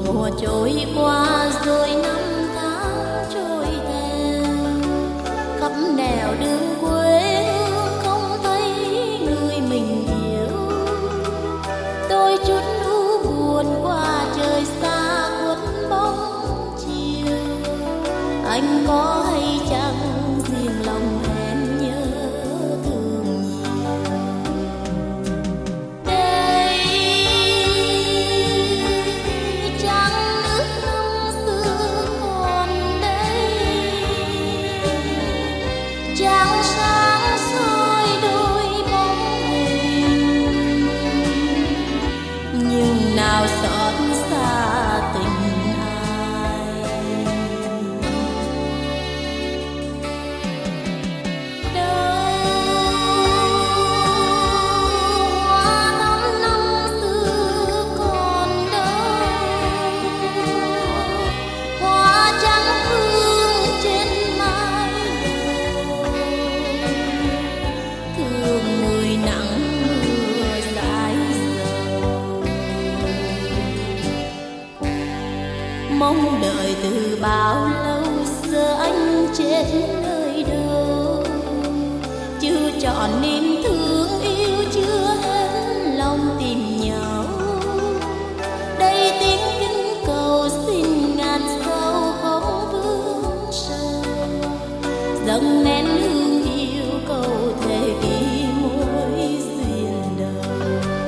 mùa trôi qua rồi năm tháng trôi theo, khắp nẻo đường quê hương không thấy người mình yêu. Tôi chút u buồn qua trời xa khuất bóng chiều, anh có hay chẳng riêng lòng em nhớ thương nhiều. Đây trăng nước năm xưa còn đây, trăng sáng soi đôi bóng hình, nhưng nào xót xa tình ai. Hoa thắm năm xưa còn đâu, hoa trắng hương trên mái đầu, thương người nắng mưa dãi dầu. Mong đợi từ bao lâu, giờ anh chết nơi đâu, chưa chọn niềm thương yêu, chưa hết lòng tìm nhau. Đây tiếng kinh cầu xin ngàn sao không vương sầu, dâng nén hương yêu cầu thề ghi mối duyên đầu.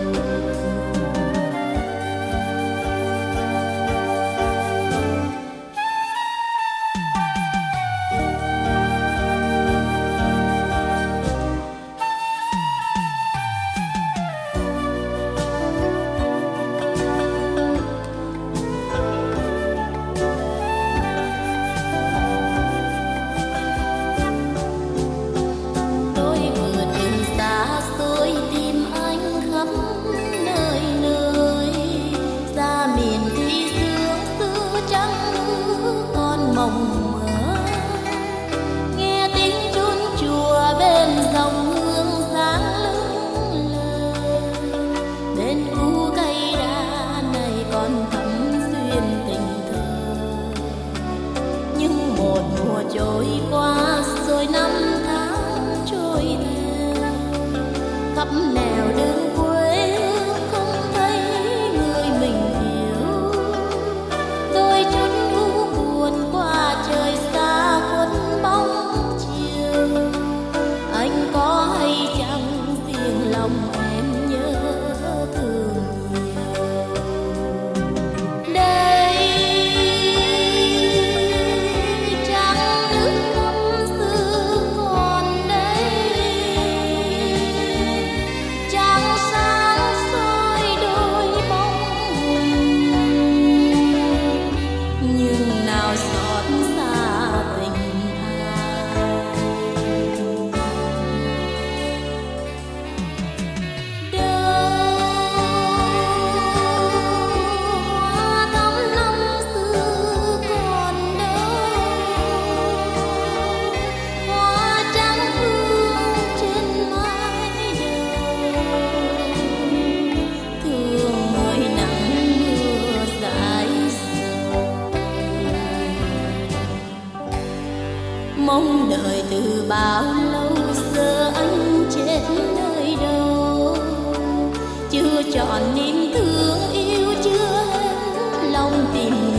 Tôi vượt đường xa xôi tìm anh khắp nơi nơi, ra miền Tây dương xưa trắng còn mộng mơ, nghe tiếng chuông chùa bên dòng hương sáng lững lờ, bên khu cây đa này còn thắm duyên tình thơ. Nhưng một mùa trôi qua rồi năm tháng trôi theo, khắp nẻo đường quê hương không thấy người mình yêu. Tôi chút u buồn qua trời xa khuất bóng chiều, anh có hay chẳng riêng lòng em nhớ thương nhiều. Đây trăng nước năm xưa còn đây, trăng sáng soi đôi bóng hình, nhưng nào xót xa tình ai. Đâu hoa thắm năm xưa còn đâu, hoa trắng hương trên mái đầu, thương người nắng mưa dãi dầu. Mong đợi từ bao lâu, giờ anh chết nơi đâu, chưa chọn niềm thương yêu, chưa hết lòng tìm